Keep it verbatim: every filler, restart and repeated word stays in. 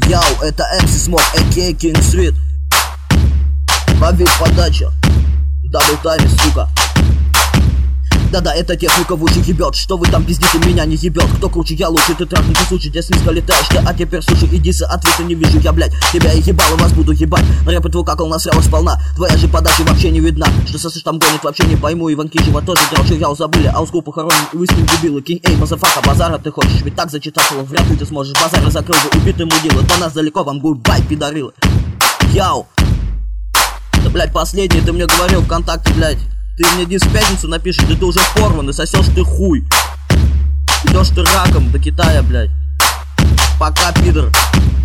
Яу, это эм си Смок, а.к.а. King Street. Бобик подача, дабл тайме, сука. Да-да, эта техника в уши ебет. Что вы там пиздите, меня не ебет. Кто круче, я лучше, ты трахнутый случай, здесь низко летаешь ты. А теперь слушай, иди с ответа, не вижу я, блядь. Тебя и ебал, и вас буду ебать. На рэп твой какал насрал сполна. Твоя же подача вообще не видна. Что сосышь там гонит, вообще не пойму. Иван Кичева тоже драл, я забыли. А ускул похоронен, и вы с ним дебилы. Кинь, эй, мазафака, базара ты хочешь. Ведь так зачитал, вряд ли ты сможешь. Базары закрыл бы, убитый мудила. До нас далеко, вам гудбай, пидорилы. Яу. Да, блядь, последний, ты мне говорил ВКонтакте, блядь. Ты мне диск в пятницу напишешь, да ты уже порван, и сосешь ты хуй. Идешь ты раком до Китая, блядь. Пока, пидор.